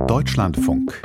Deutschlandfunk.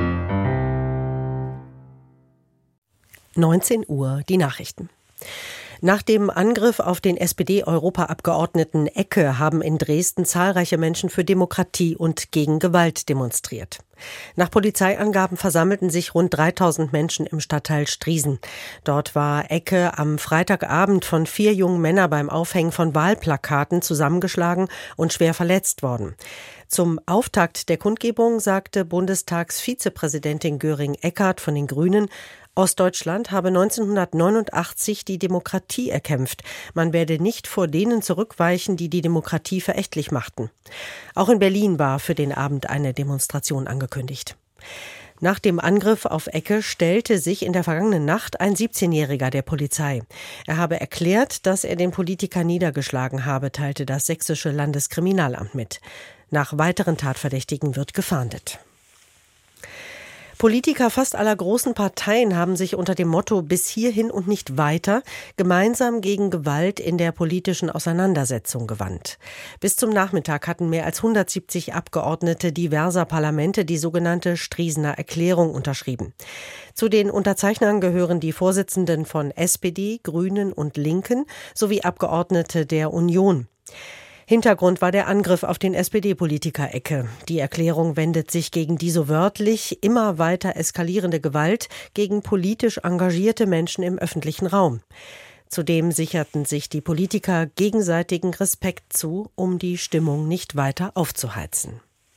19 Uhr, die Nachrichten. Nach dem Angriff auf den SPD-Europaabgeordneten Ecke haben in Dresden zahlreiche Menschen für Demokratie und gegen Gewalt demonstriert. Nach Polizeiangaben versammelten sich rund 3000 Menschen im Stadtteil Striesen. Dort war Ecke am Freitagabend von 4 jungen Männern beim Aufhängen von Wahlplakaten zusammengeschlagen und schwer verletzt worden. Zum Auftakt der Kundgebung sagte Bundestagsvizepräsidentin Göring-Eckardt von den Grünen, Ostdeutschland habe 1989 die Demokratie erkämpft. Man werde nicht vor denen zurückweichen, die die Demokratie verächtlich machten. Auch in Berlin war für den Abend eine Demonstration angekündigt. Nach dem Angriff auf Ecke stellte sich in der vergangenen Nacht ein 17-Jähriger der Polizei. Er habe erklärt, dass er den Politiker niedergeschlagen habe, teilte das sächsische Landeskriminalamt mit. Nach weiteren Tatverdächtigen wird gefahndet. Politiker fast aller großen Parteien haben sich unter dem Motto „Bis hierhin und nicht weiter“ gemeinsam gegen Gewalt in der politischen Auseinandersetzung gewandt. Bis zum Nachmittag hatten mehr als 170 Abgeordnete diverser Parlamente die sogenannte Striesener Erklärung unterschrieben. Zu den Unterzeichnern gehören die Vorsitzenden von SPD, Grünen und Linken sowie Abgeordnete der Union. Hintergrund war der Angriff auf den SPD-Politiker Ecke. Die Erklärung wendet sich gegen die so wörtlich immer weiter eskalierende Gewalt gegen politisch engagierte Menschen im öffentlichen Raum. Zudem sicherten sich die Politiker gegenseitigen Respekt zu, um die Stimmung nicht weiter aufzuheizen.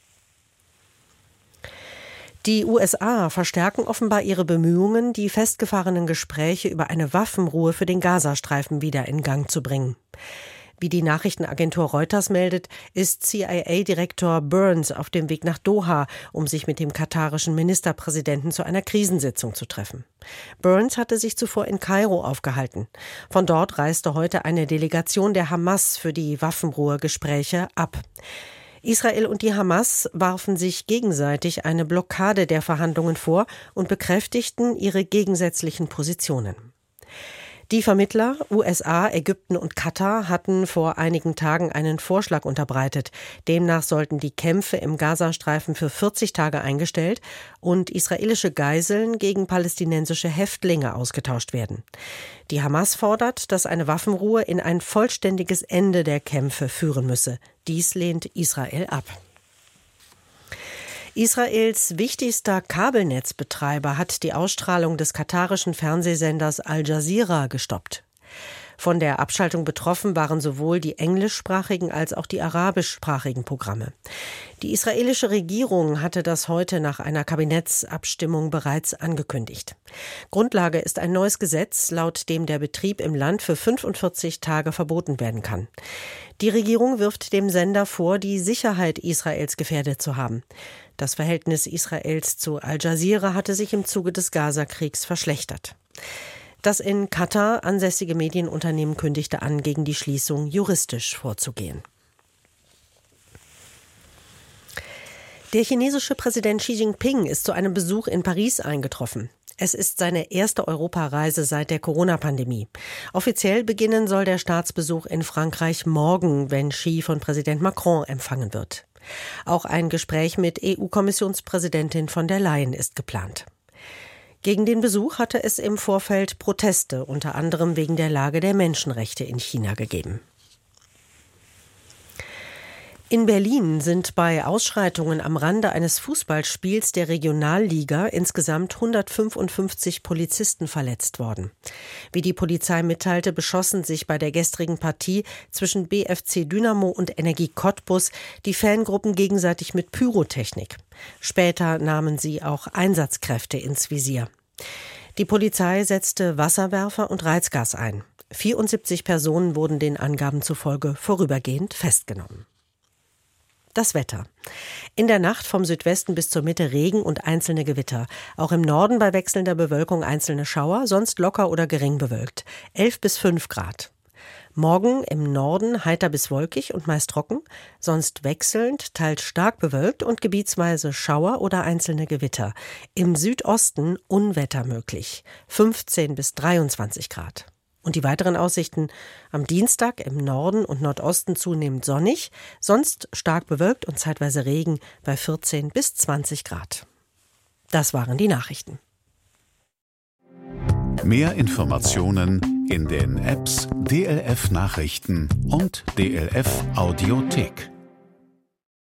Die USA verstärken offenbar ihre Bemühungen, die festgefahrenen Gespräche über eine Waffenruhe für den Gazastreifen wieder in Gang zu bringen. Wie die Nachrichtenagentur Reuters meldet, ist CIA-Direktor Burns auf dem Weg nach Doha, um sich mit dem katarischen Ministerpräsidenten zu einer Krisensitzung zu treffen. Burns hatte sich zuvor in Kairo aufgehalten. Von dort reiste heute eine Delegation der Hamas für die Waffenruhegespräche ab. Israel und die Hamas warfen sich gegenseitig eine Blockade der Verhandlungen vor und bekräftigten ihre gegensätzlichen Positionen. Die Vermittler USA, Ägypten und Katar hatten vor einigen Tagen einen Vorschlag unterbreitet. Demnach sollten die Kämpfe im Gazastreifen für 40 Tage eingestellt und israelische Geiseln gegen palästinensische Häftlinge ausgetauscht werden. Die Hamas fordert, dass eine Waffenruhe in ein vollständiges Ende der Kämpfe führen müsse. Dies lehnt Israel ab. Israels wichtigster Kabelnetzbetreiber hat die Ausstrahlung des katarischen Fernsehsenders Al Jazeera gestoppt. Von der Abschaltung betroffen waren sowohl die englischsprachigen als auch die arabischsprachigen Programme. Die israelische Regierung hatte das heute nach einer Kabinettsabstimmung bereits angekündigt. Grundlage ist ein neues Gesetz, laut dem der Betrieb im Land für 45 Tage verboten werden kann. Die Regierung wirft dem Sender vor, die Sicherheit Israels gefährdet zu haben. Das Verhältnis Israels zu Al Jazeera hatte sich im Zuge des Gazakriegs verschlechtert. Das in Katar ansässige Medienunternehmen kündigte an, gegen die Schließung juristisch vorzugehen. Der chinesische Präsident Xi Jinping ist zu einem Besuch in Paris eingetroffen. Es ist seine erste Europareise seit der Corona-Pandemie. Offiziell beginnen soll der Staatsbesuch in Frankreich morgen, wenn Xi von Präsident Macron empfangen wird. Auch ein Gespräch mit EU-Kommissionspräsidentin von der Leyen ist geplant. Gegen den Besuch hatte es im Vorfeld Proteste, unter anderem wegen der Lage der Menschenrechte in China gegeben. In Berlin sind bei Ausschreitungen am Rande eines Fußballspiels der Regionalliga insgesamt 155 Polizisten verletzt worden. Wie die Polizei mitteilte, beschossen sich bei der gestrigen Partie zwischen BFC Dynamo und Energie Cottbus die Fangruppen gegenseitig mit Pyrotechnik. Später nahmen sie auch Einsatzkräfte ins Visier. Die Polizei setzte Wasserwerfer und Reizgas ein. 74 Personen wurden den Angaben zufolge vorübergehend festgenommen. Das Wetter. In der Nacht vom Südwesten bis zur Mitte Regen und einzelne Gewitter. Auch im Norden bei wechselnder Bewölkung einzelne Schauer, sonst locker oder gering bewölkt. 11 bis 5 Grad. Morgen im Norden heiter bis wolkig und meist trocken, sonst wechselnd, teils stark bewölkt und gebietsweise Schauer oder einzelne Gewitter. Im Südosten Unwetter möglich. 15 bis 23 Grad. Und die weiteren Aussichten: am Dienstag im Norden und Nordosten zunehmend sonnig, sonst stark bewölkt und zeitweise Regen bei 14 bis 20 Grad. Das waren die Nachrichten. Mehr Informationen in den Apps DLF Nachrichten und DLF Audiothek.